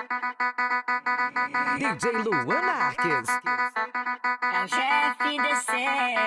DJ Luan Marques é o GFDC.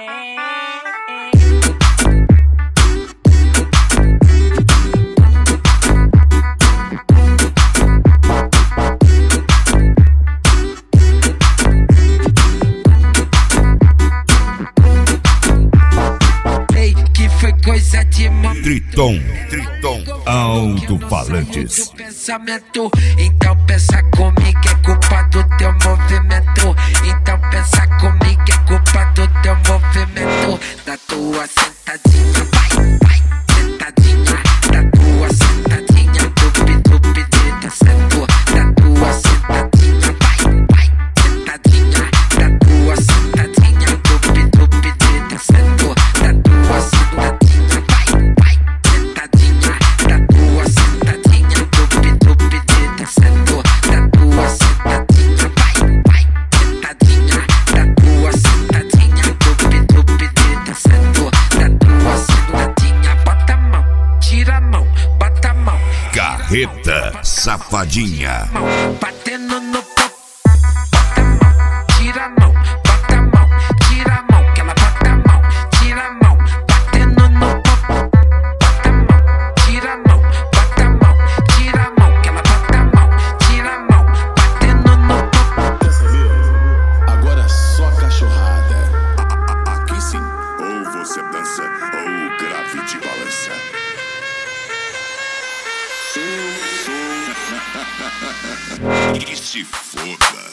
Ei, que foi coisa de Triton Alto-Falantes. Pensamento, então pensa comigo, é culpa do teu movimento. Então pensa comigo, é culpa do teu movimento. Da tua sentadinha, vai, sentadinha. Da tua sentadinha, dubi, descendo. Da tua sentadinha, vai, sentadinha. Da tua sentadinha, dubi, descendo. Da tua sentadinha, vai, sentadinha. Da tua sentadinha, dubi, descendo. Da tua sentadinha, vai, sentadinha. Da tua sentadinha, dubi, descendo. Da tua sentadinha, bota a mão, tira a mão, bota a mão. Carreta Safadinha. Batendo no pop, bota a mão, tira a mão, bota a mão, tira a mão, que ela bota a mão, tira a mão, batendo no pop, bota a mão, tira a mão, bota a mão, tira a mão, que ela bota a mão, tira a mão, batendo no pop. Quer saber? Agora é só cachorrada. Aqui sim, ou você dança, ou o grave te balança. E se foda.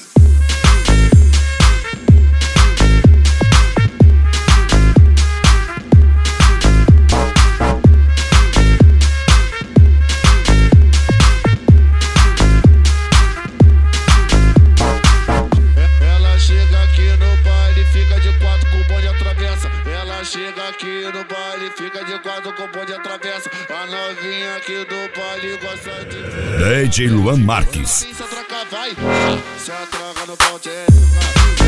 Ela chega aqui no baile, fica de quatro com o bonde atravessa. Ela chega aqui no baile, fica de quatro com o bonde atravessa. A novinha aqui do baile gosta de... DJ Luan Marques. Se atraca, vai. Se atraca no bonde.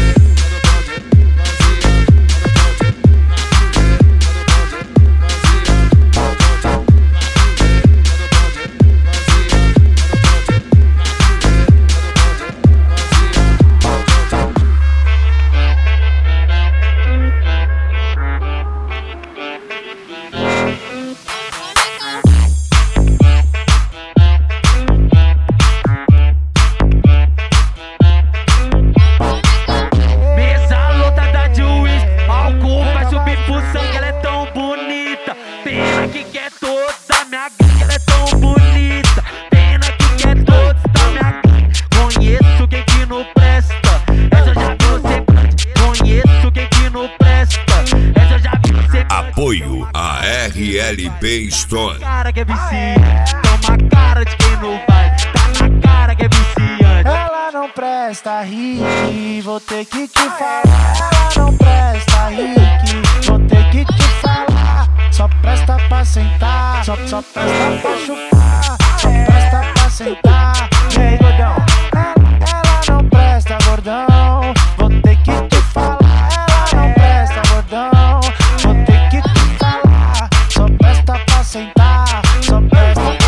Mesa lotada de uísque, álcool vai subir pro sangue, ela é tão bonita. Pena que quer toda minha gangue, ela é tão bonita. Pena que quer toda minha gangue. Conheço quem que não presta, essa eu já vi você grande. Conheço quem que não presta, essa eu já vi você grande. Apoio a RLB Store. Cara que é viciante, toma cara de quem não vai. Tá na cara que é viciante. Ela não presta, Rick, vou ter que te falar. Ela não presta, Rick, vou ter que te falar. Só presta pra sentar, só presta pra chupar. Só presta pra sentar. E aí, gordão? Ela não presta, gordão, vou ter que te falar. Ela não presta, gordão, vou ter que te falar. Só presta pra sentar, só presta pra